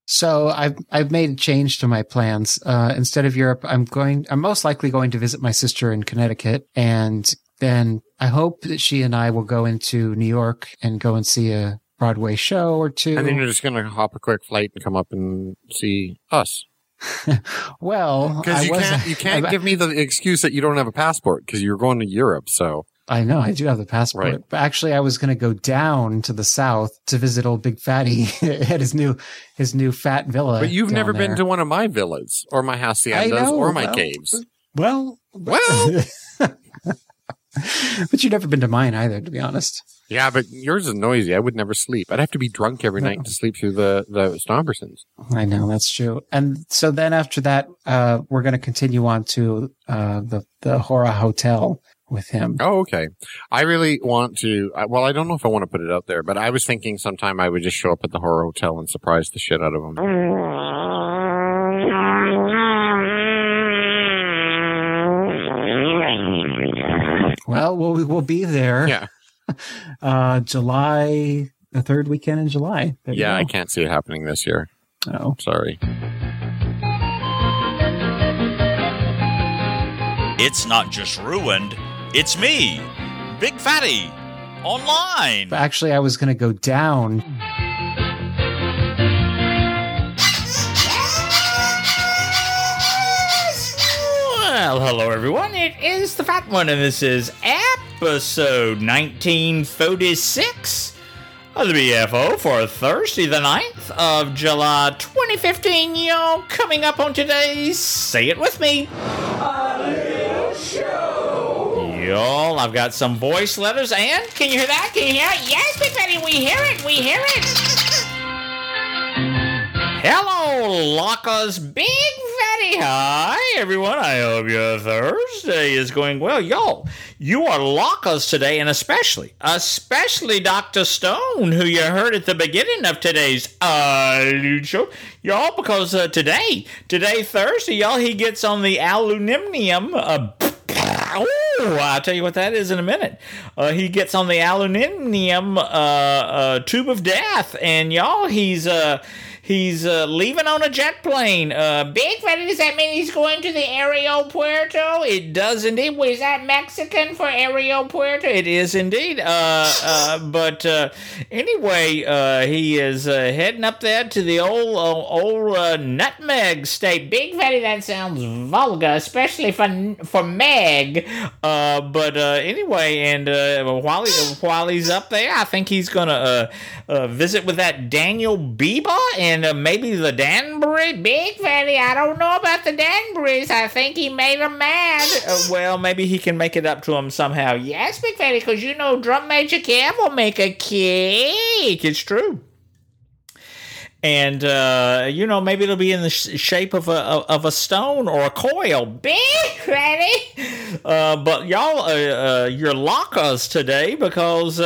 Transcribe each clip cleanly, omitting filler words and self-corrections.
So I've made a change to my plans. Instead of Europe, I'm most likely going to visit my sister in Connecticut, and then I hope that she and I will go into New York and go and see a Broadway show or two. And then you're just going to hop a quick flight and come up and see us. Well, because you can't give me the excuse that you don't have a passport because you're going to Europe. So I know I do have the passport, right. But actually I was going to go down to the south to visit old Big Fatty at his new fat villa. But you've never been to one of my villas or my haciendas or my caves. Well. But you've never been to mine either, to be honest. Yeah, but yours is noisy. I would never sleep. I'd have to be drunk every night to sleep through the Stompersons. I know, that's true. And so then after that, we're going to continue on to the Hora Hotel with him. Oh, okay. I really want to, well, I don't know if I want to put it out there, but I was thinking sometime I would just show up at the Hora Hotel and surprise the shit out of him. Well, we'll be there. Yeah. July, the third weekend in July. Yeah, I can't see it happening this year. Oh. Sorry. It's not just ruined, it's me, Big Fatty, online. But actually, I was going to go down. Well, hello everyone, it is the Fat One, and this is episode 1946 of the BFO for Thursday the 9th of July 2015. Y'all, coming up on today's Say It With Me, a little show. Y'all, I've got some voice letters, and can you hear that? Can you hear it? Yes, Big Fatty, we hear it, we hear it. Hello, Lockers, Big Fatty. Hi, everyone. I hope your Thursday is going well. Y'all, you are Lockers today, and especially Dr. Stone, who you heard at the beginning of today's show. Y'all, because today, Thursday, y'all, he gets on the aluminium. I'll tell you what that is in a minute. He gets on the aluminium tube of death, and y'all, he's leaving on a jet plane. Big Fatty, does that mean he's going to the Aeropuerto? It does indeed. Is that Mexican for Aeropuerto? It is indeed. But anyway, he is heading up there to the old Nutmeg State. Big Fatty, that sounds vulgar, especially for Meg. But anyway, and while he's up there, I think he's gonna visit with that Daniel Bieber and maybe the Danbury. Big Fatty, I don't know about the Danburys. I think he made them mad. Well, maybe he can make it up to them somehow. Yes, Big Fatty, because you know Drum Major Kev will make a cake. It's true. And, maybe it'll be in the shape of a stone or a coil. Big Fatty! But y'all, you're Lockers today because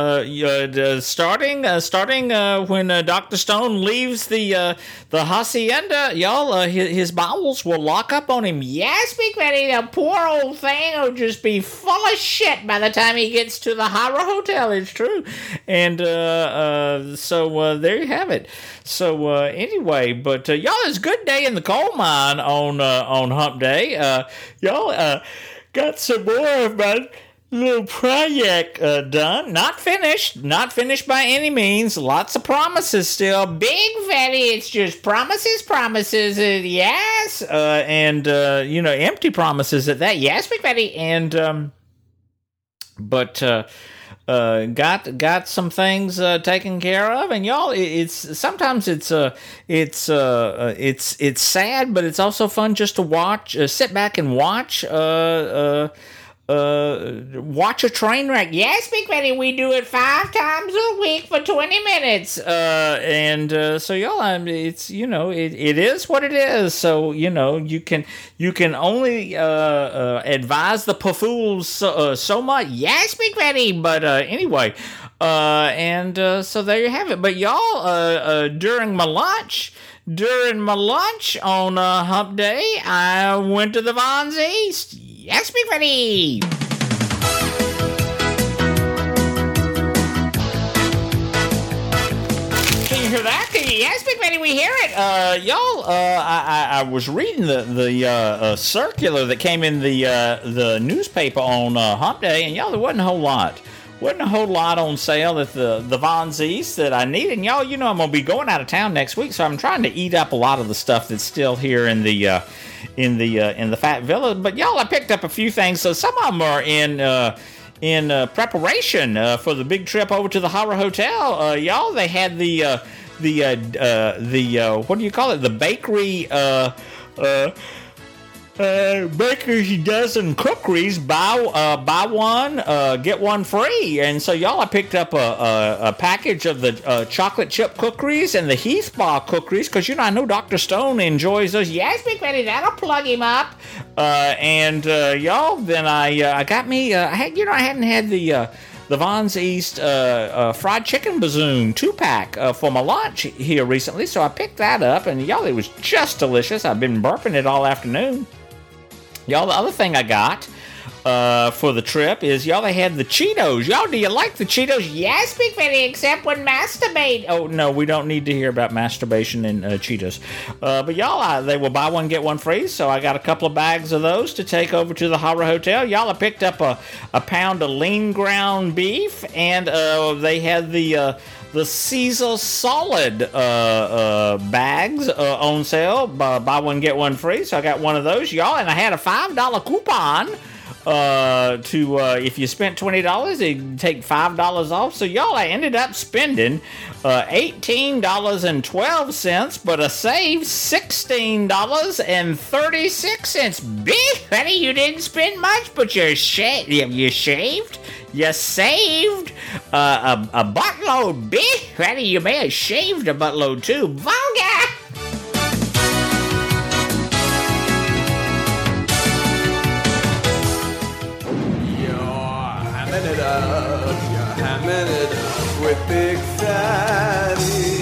starting when Dr. Stone leaves the hacienda, y'all, his bowels will lock up on him. Yes, Big Fatty, the poor old thing will just be full of shit by the time he gets to the Hora Hotel. It's true. And so there you have it. So anyway, but y'all, it's a good day in the coal mine on Hump Day. Y'all got some more of my little project done. Not finished by any means. Lots of promises still. Big Fatty, it's just promises. Yes, and empty promises at that. Yes, Big Fatty, and got some things taken care of, and y'all, it's sometimes it's sad, but it's also fun just to watch, sit back and watch a train wreck. Yes, Big Fatty, we do it 5 times a week for 20 minutes, so y'all, it's it is what it is. So you can only advise the pafools so much. Yes, Big Fatty, but anyway, so there you have it. But y'all, during my lunch on Hump Day, I went to the Vons East. Yes, Big Fatty. Can you you hear that? Yes, Big Betty, we hear it. Y'all, I was reading the circular that came in the newspaper on Hump Day, and y'all, there wasn't a whole lot. Wasn't a whole lot on sale at the Von Z's that I need. And y'all, you know I'm going to be going out of town next week, so I'm trying to eat up a lot of the stuff that's still here in the Fat Villa. But y'all, I picked up a few things. So some of them are in preparation for the big trip over to the Horror Hotel. Y'all, they had the what do you call it? The bakery. Baker's dozen cookies, buy one, get one free. And so y'all, I picked up a package of the chocolate chip cookies and the Heath Bar cookies, because I know Dr. Stone enjoys those. Yes, Big Betty, that'll plug him up. Y'all, then I got me. I hadn't had the Von's East fried chicken bazoon 2-pack for my lunch here recently, so I picked that up, and y'all, it was just delicious. I've been burping it all afternoon. Y'all, the other thing I got for the trip is, y'all, they had the Cheetos. Y'all, do you like the Cheetos? Yes, Big Betty, except when masturbate. Oh, no, we don't need to hear about masturbation and Cheetos. But y'all, they will buy one, get one free, so I got a couple of bags of those to take over to the Horror Hotel. Y'all, I picked up a pound of lean ground beef, and they had the Caesar Solid bags on sale. Buy one, get one free. So I got one of those, y'all. And I had a $5 coupon to if you spent $20, they'd take $5 off. So y'all, I ended up spending $18.12, but I saved $16.36. Big Betty, you didn't spend much, but you shaved. You saved a buttload. Big Betty, you may have shaved a buttload too. Vulgar! You're hamming it up with Big Fatty.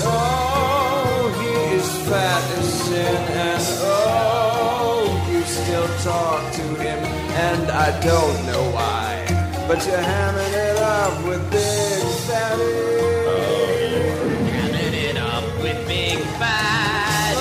Oh, he is fat as sin, and oh, you still talk to him, and I don't know why. But you're hamming it up with Big Fatty. Oh, you're hamming it up with Big Fatty.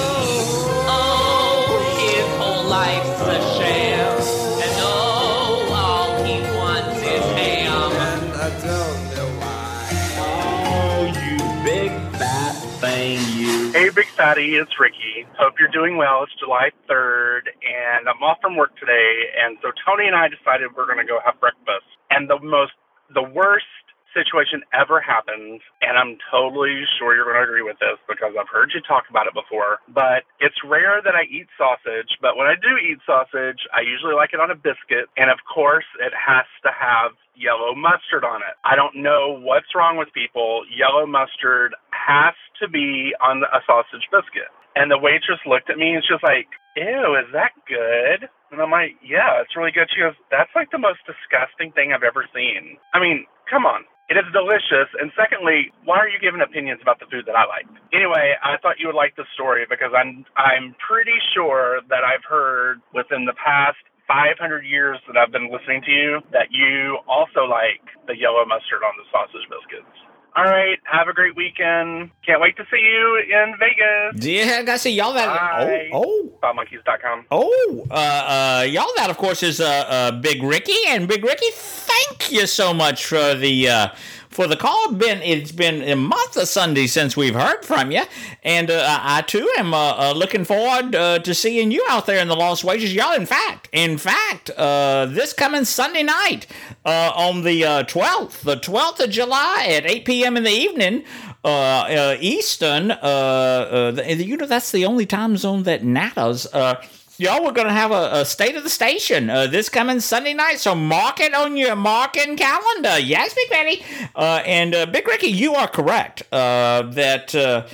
Oh, his whole life's a sham. And oh, all he wants is ham. And I don't know why. Oh, you big fat thing, you. Hey, Big Fatty, it's Ricky. Hope you're doing well. It's July 3rd, and I'm off from work today, and so Tony and I decided we're going to go have breakfast. And the worst situation ever happened, and I'm totally sure you're going to agree with this because I've heard you talk about it before, but it's rare that I eat sausage, but when I do eat sausage, I usually like it on a biscuit, and of course, it has to have yellow mustard on it. I don't know what's wrong with people. Yellow mustard has to be on a sausage biscuit. And the waitress looked at me and she's like, ew, is that good? And I'm like, yeah, it's really good. She goes, that's like the most disgusting thing I've ever seen. I mean, come on. It is delicious. And secondly, why are you giving opinions about the food that I like? Anyway, I thought you would like the story because I'm pretty sure that I've heard within the past 500 years that I've been listening to you that you also like the yellow mustard on the sausage biscuits. All right, have a great weekend. Can't wait to see you in Vegas. Yeah, I gotta see y'all that. Bye. BobMonkeys.com. Y'all that, of course, is Big Ricky, and Big Ricky, thank you so much for the call. It's been a month of Sunday since we've heard from you, and I too am looking forward to seeing you out there in the Lost Wages, y'all. In fact, this coming Sunday night on the 12th of July at 8 p.m. in the evening. Eastern, that's the only time zone that matters. Y'all, we're going to have a State of the Station this coming Sunday night, so mark it on your marking calendar. Yes, Big Betty. And Big Ricky, you are correct that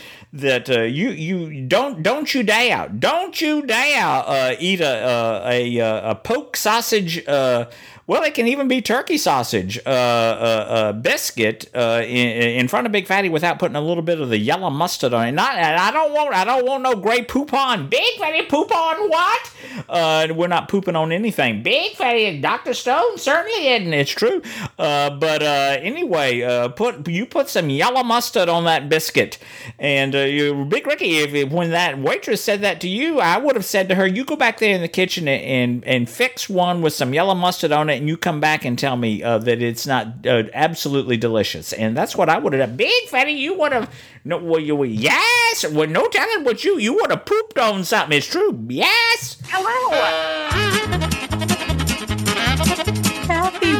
you don't you dare eat a poke sausage Well, it can even be turkey sausage, biscuit in front of Big Fatty without putting a little bit of the yellow mustard on it. I don't want no gray poop on. Big Fatty poop on what? We're not pooping on anything. Big Fatty, Dr. Stone certainly isn't. It's true. But anyway, put some yellow mustard on that biscuit. And Big Ricky, when that waitress said that to you, I would have said to her, you go back there in the kitchen and fix one with some yellow mustard on it, and you come back and tell me that it's not absolutely delicious. And that's what I would have done. Big Fatty, you would have, yes, well, no telling what you would have pooped on something. It's true. Yes. Hello. Happy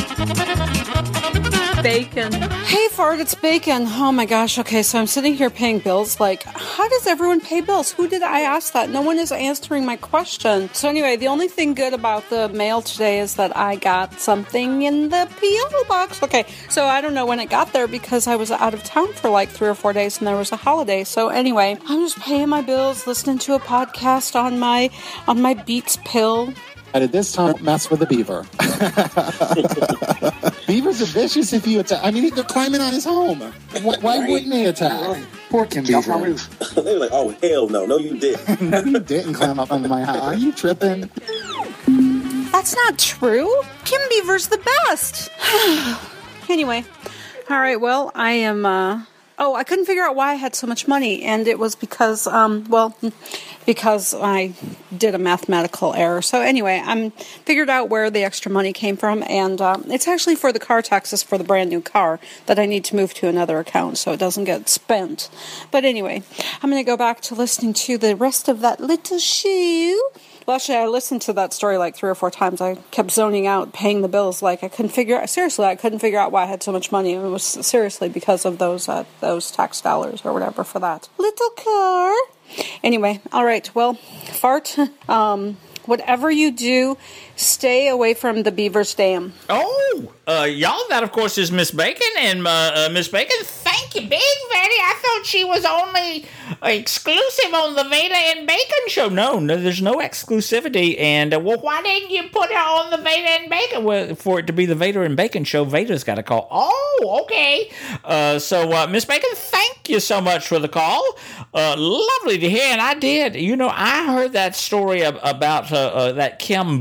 Bacon. Hey, Fart, it's Bacon. Oh my gosh. Okay, so I'm sitting here paying bills. Like, how does everyone pay bills? Who did I ask that? No one is answering my question. So anyway, the only thing good about the mail today is that I got something in the P.O. box. Okay, so I don't know when it got there because I was out of town for like 3 or 4 days and there was a holiday. So anyway, I'm just paying my bills, listening to a podcast on my Beats pill. At this time, mess with a beaver. Beavers are vicious if you attack. I mean, they're climbing on his home. Why wouldn't they attack? Poor Kim Beaver. They were like, oh, hell no. No, you didn't. No, you didn't climb up on my house. Are you tripping? That's not true. Kim Beaver's the best. Anyway. All right, well, I am... I couldn't figure out why I had so much money, and it was because, because I did a mathematical error. So anyway, I figured out where the extra money came from, and it's actually for the car taxes for the brand new car that I need to move to another account so it doesn't get spent. But anyway, I'm going to go back to listening to the rest of that little shoe. Well, actually, I listened to that story like 3 or 4 times. I kept zoning out, paying the bills. Like, I couldn't figure out why I had so much money. It was seriously because of those tax dollars or whatever for that little car. Anyway, all right. Well, Fart, whatever you do, stay away from the Beaver's Dam. Oh, y'all, that, of course, is Miss Bacon. And Miss Bacon, thank you, Big Fatty. I thought she was only exclusive on the Veda and Bacon show. No, there's no exclusivity. And, well, why didn't you put her on the Veda and Bacon? Well, for it to be the Veda and Bacon show, Veda's got a call. Oh, okay. So, Miss Bacon, thank you so much for the call. Lovely to hear. And I did. You know, I heard that story about that Kim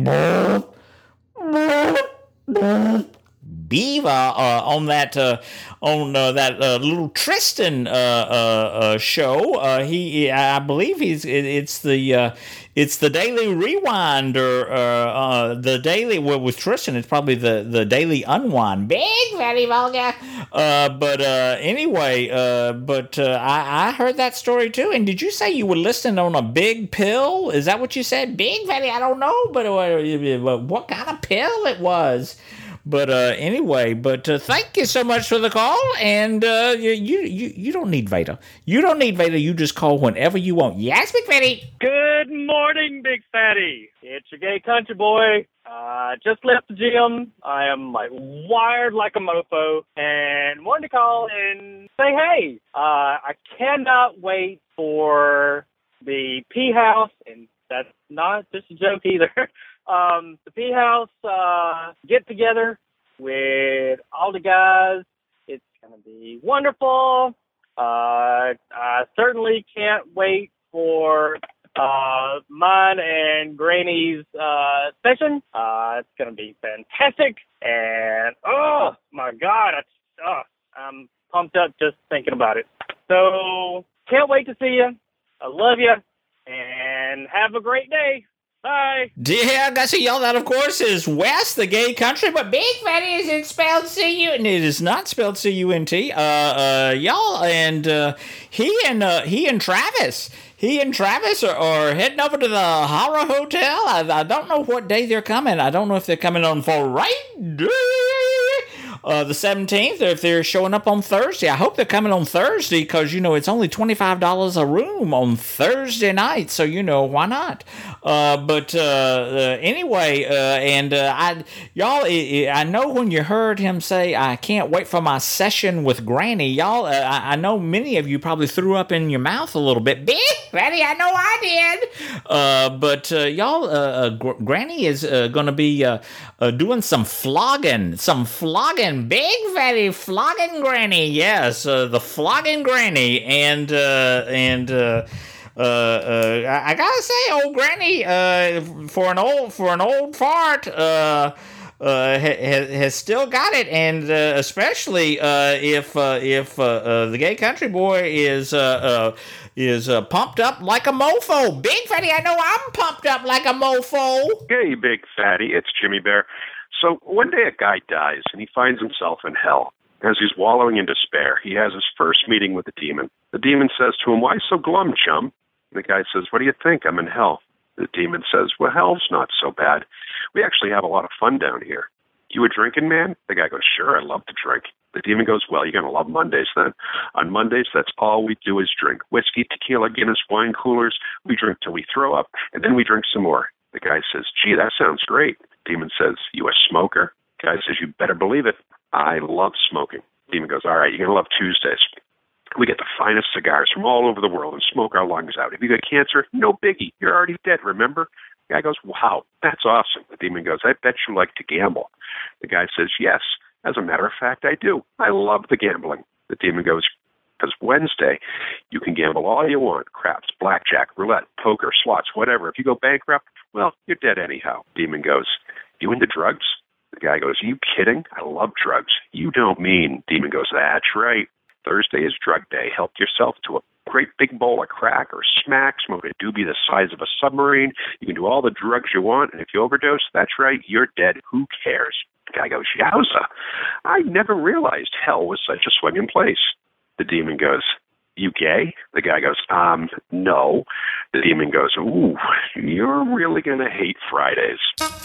Beaver on that little Tristan show. I believe it's the Daily Rewind or the Daily. Well, with Tristan, it's probably the Daily Unwind. Big Fatty vulgar. Anyway, I heard that story too. And did you say you were listening on a big pill? Is that what you said? Big Fatty, I don't know, but what kind of pill it was? But anyway, thank you so much for the call, and you don't need Veda. You don't need Veda. You just call whenever you want. Yes, Big Fatty. Good morning, Big Fatty. It's your gay country boy. Just left the gym. I am wired like a mofo, and wanted to call and say, hey, I cannot wait for the P House, and that's not just a joke either. The P House get together with all the guys. It's gonna be wonderful. I certainly can't wait for mine and Granny's session. It's gonna be fantastic, and oh my God, I'm pumped up just thinking about it. So can't wait to see you. I love you, and have a great day. Bye. Yeah, I see y'all. That, of course, is West, the gay country, but Big Fatty isn't spelled C-U, and it is not spelled C-U-N-T. Y'all, and he and Travis are heading over to the Horror Hotel. I don't know what day they're coming. I don't know if they're coming on Friday the 17th, or if they're showing up on Thursday. I hope they're coming on Thursday because, it's only $25 a room on Thursday night. So, why not? Anyway, I know when you heard him say, I can't wait for my session with Granny, y'all, I know many of you probably threw up in your mouth a little bit. Big Fatty, I know I did. Granny is going to be doing some flogging. Big Fatty flogging Granny. Yes, the flogging Granny. And I gotta say, old Granny, for an old fart, has still got it, and especially if the gay country boy is pumped up like a mofo. Big Fatty, I know I'm pumped up like a mofo. Hey, Big Fatty, it's Jimmy Bear. So one day a guy dies, and he finds himself in hell. As he's wallowing in despair, he has his first meeting with the demon. The demon says to him, "Why so glum, chum?" The guy says, "What do you think? I'm in hell." The demon says, "Well, hell's not so bad. We actually have a lot of fun down here. You a drinking man?" The guy goes, "Sure, I love to drink." The demon goes, "Well, you're going to love Mondays then. On Mondays, that's all we do is drink. Whiskey, tequila, Guinness, wine coolers. We drink till we throw up, and then we drink some more." The guy says, "Gee, that sounds great." The demon says, "You a smoker?" The guy says, "You better believe it. I love smoking." The demon goes, "All right, you're going to love Tuesdays. We get the finest cigars from all over the world and smoke our lungs out. If you got cancer, no biggie. You're already dead, remember?" The guy goes, "Wow, that's awesome." The demon goes, "I bet you like to gamble." The guy says, "Yes, as a matter of fact, I do. I love the gambling." The demon goes, "Because Wednesday, you can gamble all you want. Craps, blackjack, roulette, poker, slots, whatever. If you go bankrupt, well, you're dead anyhow." Demon goes, "You into drugs?" The guy goes, "Are you kidding? I love drugs." "You don't mean." Demon goes, "That's right. Thursday is drug day. Help yourself to a great big bowl of crack or smack, smoke a doobie the size of a submarine. You can do all the drugs you want, and if you overdose, that's right, you're dead. Who cares?" The guy goes, "Yowza. I never realized hell was such a swinging place." The demon goes, "You gay?" The guy goes, no." The demon goes, "Ooh, you're really going to hate Fridays."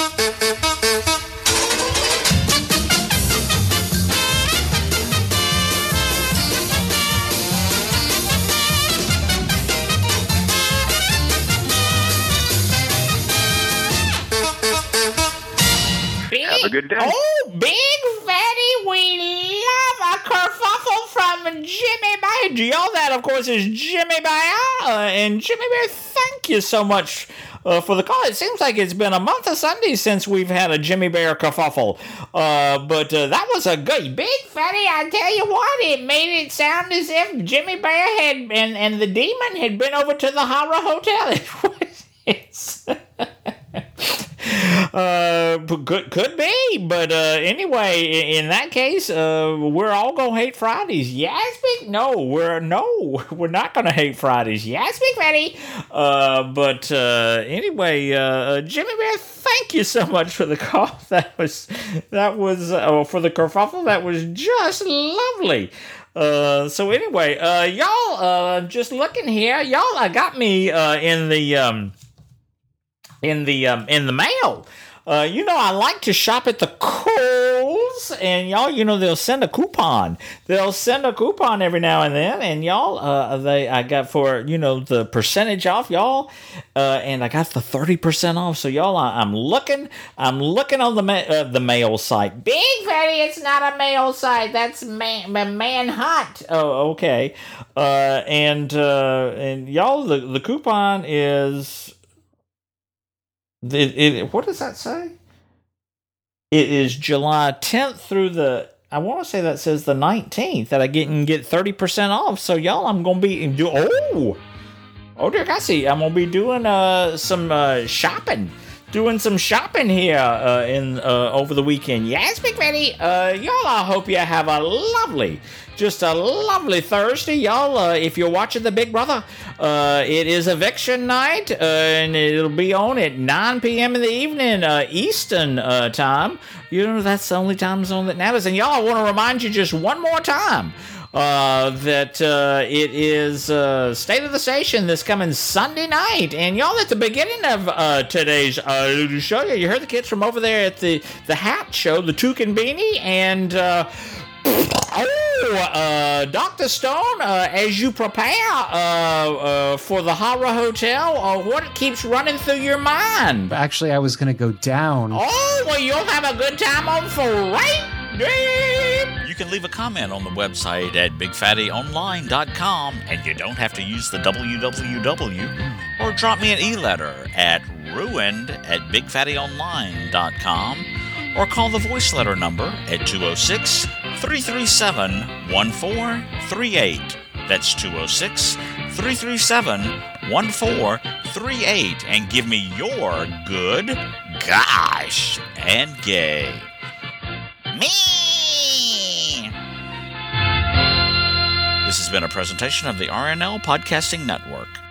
Have a good day. Oh, Big Fatty, we love a kerfuffle from Jimmy Bear. Y'all, that, of course, is Jimmy Bear. And Jimmy Bear, thank you so much for the call. It seems like it's been a month of Sundays since we've had a Jimmy Bear kerfuffle. But that was a good... Big Fatty, I tell you what, it made it sound as if Jimmy Bear had and the demon had been over to the Horror Hotel. Could be, but anyway, in that case, we're all gonna hate Fridays. Yes, we're not gonna hate Fridays. Yes, Big Fatty. But anyway, Jimmy Bear, thank you so much for the call. That was for the kerfuffle. That was just lovely. So anyway, y'all, just looking here, y'all got me in the mail. I like to shop at the Kohl's, and y'all, they'll send a coupon. They'll send a coupon every now and then, and y'all, I got for, the percentage off, y'all, and I got the 30% off. So y'all, I'm looking on the mail site. Big Fatty, it's not a mail site. That's Manhunt. Oh, okay. And y'all, the coupon is. What does that say? It is July 10th through I want to say that says the 19th that I can get 30% off. So y'all, I'm going to be dear, I see. I'm going to be doing some shopping. Doing some shopping here over the weekend. Yes, Big Fatty. Y'all, I hope you have a lovely Thursday. Y'all, if you're watching the Big Brother, it is eviction night, and it'll be on at 9 p.m. in the evening, Eastern time. That's the only time zone that matters. And y'all, I want to remind you just one more time. that it is State of the Station this coming Sunday night. And y'all, at the beginning of today's show, you heard the kids from over there at the Hat Show, the Toucan Beanie, and Dr. Stone, as you prepare for the Horror Hotel, what keeps running through your mind? Actually, I was going to go down. Oh, well, you'll have a good time on Friday. You can leave a comment on the website at bigfattyonline.com, and you don't have to use the www, or drop me an e-letter at ruined@bigfattyonline.com, or call the voice letter number at 206-337-1438. That's 206-337-1438, and give me your good, gosh, and gay. Me! This has been a presentation of the RNL Podcasting Network.